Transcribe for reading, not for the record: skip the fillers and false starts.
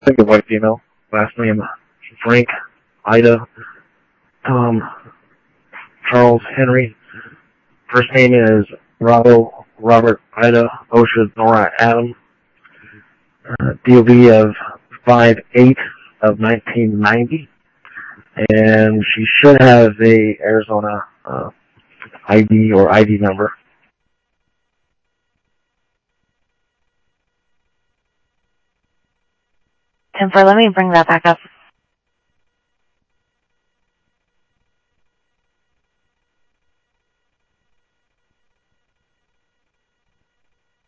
Single white female. Last name Frank, Ida, Tom, Charles, Henry. First name is Bravo, Robert, Ida, Osha, Nora, Adam. DOB of 5/8 of 1990. And she should have a Arizona ID or ID number. Let me bring that back up.